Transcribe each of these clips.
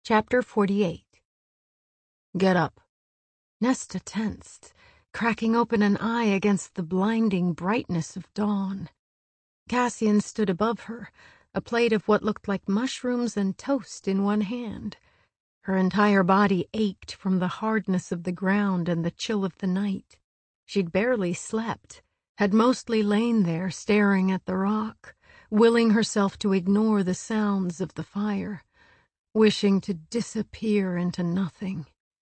Chapter 48. Get up. Nesta tensed, cracking open an eye against the blinding brightness of dawn. Cassian stood above her, a plate of what looked like mushrooms and toast in one hand. Her entire body ached from the hardness of the ground and the chill of the night. She'd barely slept, had mostly lain there staring at the rock, willing herself to ignore the sounds of the fire, wishing to disappear into nothing.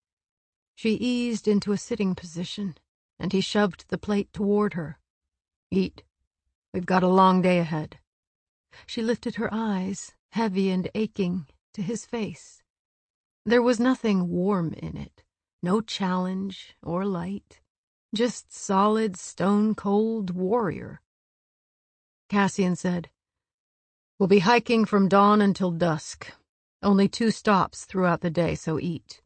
She eased into a sitting position, and he shoved the plate toward her. Eat. We've got a long day ahead. She lifted her eyes, heavy and aching, to his face. There was nothing warm in it, no challenge or light, just solid, stone-cold warrior. Cassian said, "We'll be hiking from dawn until dusk. Only 2 stops throughout the day, so eat."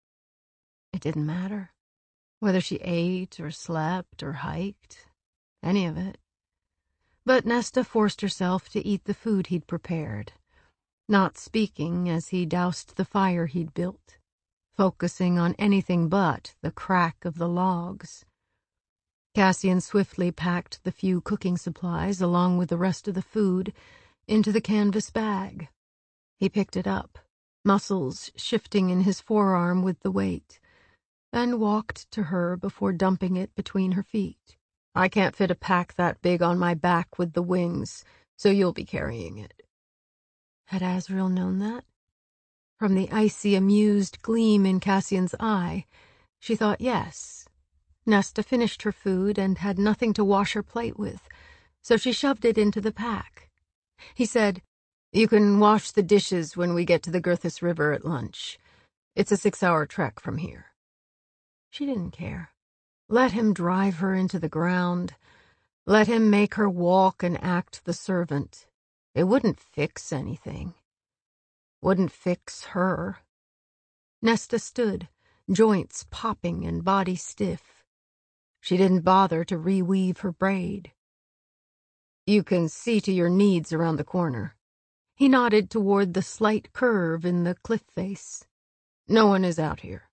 It didn't matter whether she ate or slept or hiked, any of it. But Nesta forced herself to eat the food he'd prepared, not speaking as he doused the fire he'd built, focusing on anything but the crack of the logs. Cassian swiftly packed the few cooking supplies, along with the rest of the food, into the canvas bag. He picked it up, muscles shifting in his forearm with the weight, and walked to her before dumping it between her feet. "I can't fit a pack that big on my back with the wings, so you'll be carrying it." Had Azriel known that? From the icy, amused gleam in Cassian's eye, she thought yes. Nesta finished her food and had nothing to wash her plate with, so she shoved it into the pack. He said, "You can wash the dishes when we get to the Girthis River at lunch. It's a 6-hour trek from here." She didn't care. Let him drive her into the ground. Let him make her walk and act the servant. It wouldn't fix anything. Wouldn't fix her. Nesta stood, joints popping and body stiff. She didn't bother to reweave her braid. "You can see to your needs around the corner." He nodded toward the slight curve in the cliff face. "No one is out here."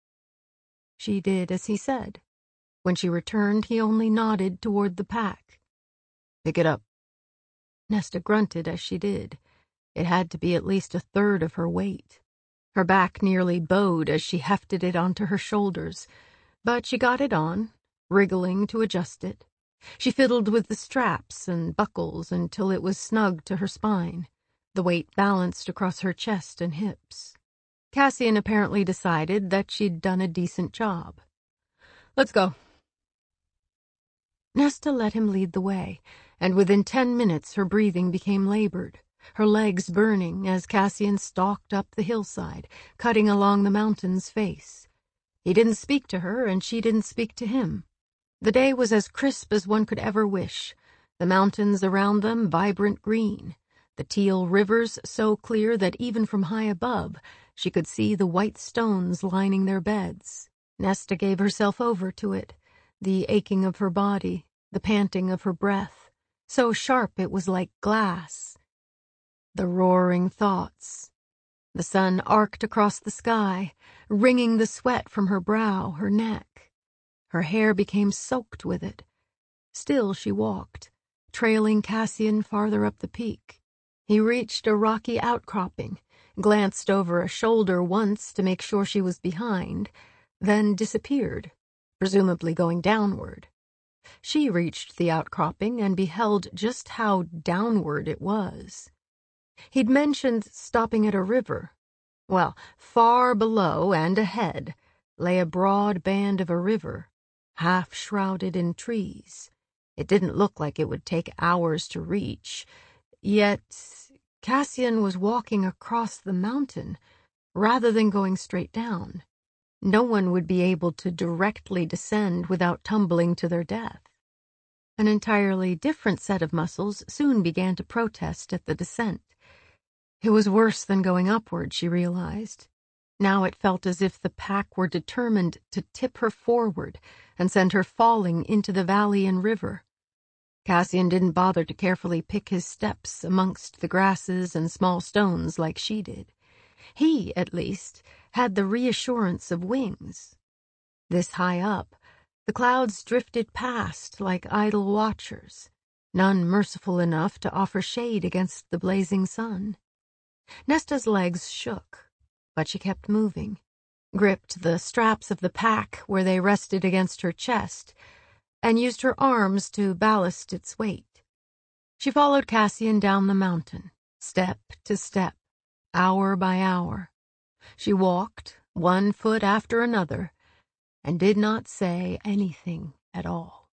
She did as he said. When she returned, he only nodded toward the pack. "Pick it up." Nesta grunted as she did. It had to be at least 1/3 of her weight. Her back nearly bowed as she hefted it onto her shoulders, but she got it on, wriggling to adjust it. She fiddled with the straps and buckles until it was snug to her spine. The weight balanced across her chest and hips. Cassian apparently decided that she'd done a decent job. "Let's go." Nesta let him lead the way, and within 10 minutes her breathing became labored, her legs burning as Cassian stalked up the hillside, cutting along the mountain's face. He didn't speak to her, and she didn't speak to him. The day was as crisp as one could ever wish, the mountains around them vibrant green, the teal rivers so clear that even from high above she could see the white stones lining their beds. Nesta gave herself over to it, the aching of her body, the panting of her breath, so sharp it was like glass. The roaring thoughts. The sun arced across the sky, wringing the sweat from her brow, her neck. Her hair became soaked with it. Still she walked, trailing Cassian farther up the peak. He reached a rocky outcropping, glanced over a shoulder once to make sure she was behind, then disappeared, presumably going downward. She reached the outcropping and beheld just how downward it was. He'd mentioned stopping at a river. Well, far below and ahead lay a broad band of a river, half shrouded in trees. It didn't look like it would take hours to reach, yet Cassian was walking across the mountain rather than going straight down. No one would be able to directly descend without tumbling to their death. An entirely different set of muscles soon began to protest at the descent. It was worse than going upward, she realized. Now it felt as if the pack were determined to tip her forward and send her falling into the valley and river. Cassian didn't bother to carefully pick his steps amongst the grasses and small stones like she did. He, at least, had the reassurance of wings. This high up, the clouds drifted past like idle watchers, none merciful enough to offer shade against the blazing sun. Nesta's legs shook, but she kept moving, gripped the straps of the pack where they rested against her chest, and used her arms to ballast its weight. She followed Cassian down the mountain, step to step, hour by hour. She walked, one foot after another, and did not say anything at all.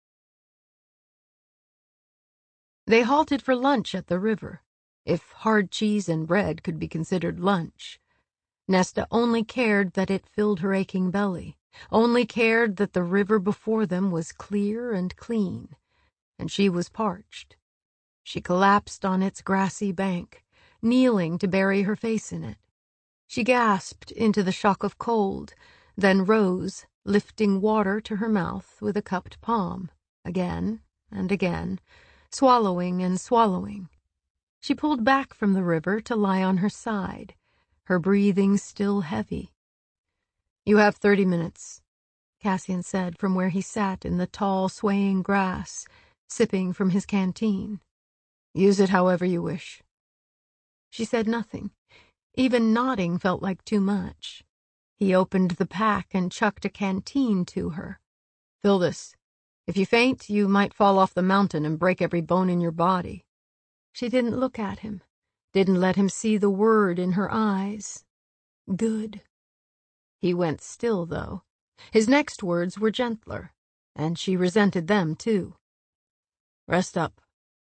They halted for lunch at the river, if hard cheese and bread could be considered lunch. Nesta only cared that it filled her aching belly, only cared that the river before them was clear and clean, and she was parched. She collapsed on its grassy bank, kneeling to bury her face in it. She gasped into the shock of cold, then rose, lifting water to her mouth with a cupped palm, again and again, swallowing and swallowing. She pulled back from the river to lie on her side, her breathing still heavy. "You have 30 minutes," Cassian said from where he sat in the tall, swaying grass, sipping from his canteen. "Use it however you wish." She said nothing. Even nodding felt like too much. He opened the pack and chucked a canteen to her. "Fill this. If you faint, you might fall off the mountain and break every bone in your body." She didn't look at him, didn't let him see the word in her eyes. Good. He went still, though. His next words were gentler, and she resented them, too. "Rest up."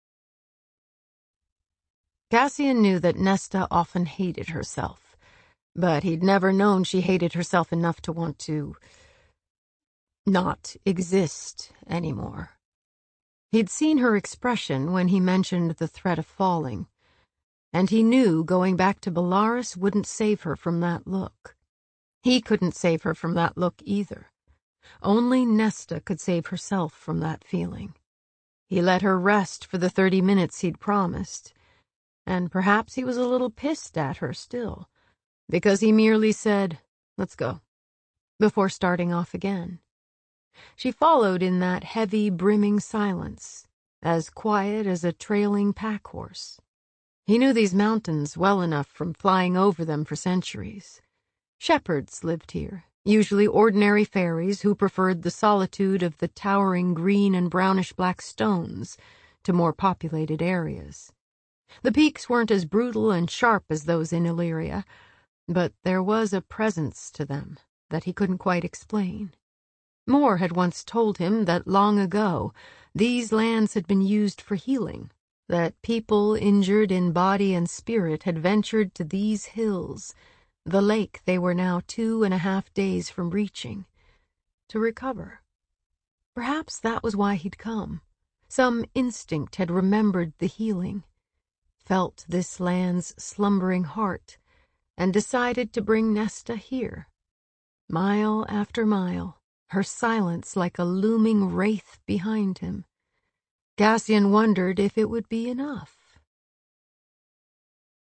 Cassian knew that Nesta often hated herself, but he'd never known she hated herself enough to want to not exist anymore. He'd seen her expression when he mentioned the threat of falling, and he knew going back to Belarus wouldn't save her from that look. He couldn't save her from that look either. Only Nesta could save herself from that feeling. He let her rest for the 30 minutes he'd promised, and perhaps he was a little pissed at her still, because he merely said, "Let's go," before starting off again. She followed in that heavy, brimming silence, as quiet as a trailing pack horse. He knew these mountains well enough from flying over them for centuries. Shepherds lived here, usually ordinary fairies who preferred the solitude of the towering green and brownish-black stones to more populated areas. The peaks weren't as brutal and sharp as those in Illyria, but there was a presence to them that he couldn't quite explain. Moore had once told him that long ago these lands had been used for healing, that people injured in body and spirit had ventured to these hills, the lake they were now 2.5 days from reaching, to recover. Perhaps that was why he'd come. Some instinct had remembered the healing, felt this land's slumbering heart, and decided to bring Nesta here. Mile after mile, her silence like a looming wraith behind him. Cassian wondered if it would be enough.